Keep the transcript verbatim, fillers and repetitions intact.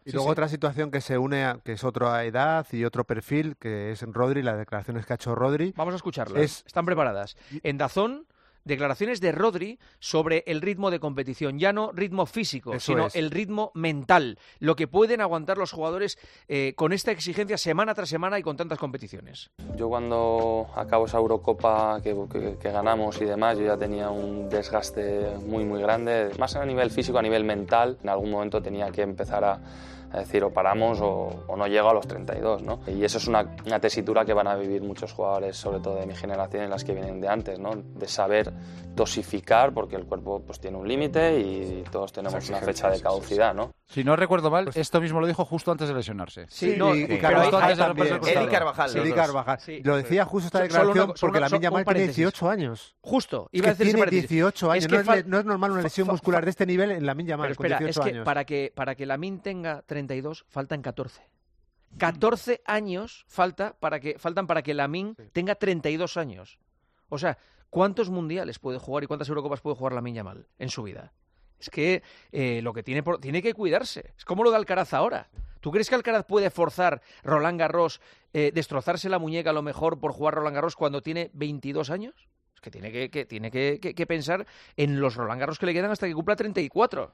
Y luego sí, otra situación que se une, a, que es otra edad y otro perfil, que es Rodri, las declaraciones que ha hecho Rodri. Vamos a escucharlas. Es... Están preparadas. En DAZN, declaraciones de Rodri sobre el ritmo de competición. Ya no ritmo físico, Eso sino es. el ritmo mental. Lo que pueden aguantar los jugadores eh, con esta exigencia semana tras semana y con tantas competiciones. Yo cuando acabo esa Eurocopa que, que, que ganamos y demás, yo ya tenía un desgaste muy, muy grande. Más a nivel físico, a nivel mental. En algún momento tenía que empezar a... Es decir, o paramos o, o no llego a los treinta y dos, ¿no? Y eso es una, una tesitura que van a vivir muchos jugadores, sobre todo de mi generación y las que vienen de antes, ¿no? De saber dosificar, porque el cuerpo pues tiene un límite y todos tenemos una fecha de caducidad, ¿no? Si no recuerdo mal, esto mismo lo dijo justo antes de lesionarse. Sí, no, y, y Carvajal también. Él y Carvajal. Sí, Carvajal. Sí. Lo decía justo esta declaración porque Lamine Yamal tiene dieciocho años. Justo. Iba a decir tiene dieciocho años. Es que no, fal... es, no es normal una lesión muscular de este nivel en Lamine Yamal con dieciocho es que años. Para que, para que Lamine tenga treinta y dos, faltan catorce. catorce años falta para que, faltan para que Lamine sí. tenga treinta y dos años. O sea, ¿cuántos mundiales puede jugar y cuántas Eurocopas puede jugar Lamine Yamal en su vida? Es que eh, lo que tiene por, tiene que cuidarse. Es como lo de Alcaraz ahora. ¿Tú crees que Alcaraz puede forzar Roland Garros, eh, destrozarse la muñeca a lo mejor por jugar Roland Garros cuando tiene veintidós años? Es que tiene que, que, tiene que, que, que pensar en los Roland Garros que le quedan hasta que cumpla treinta y cuatro.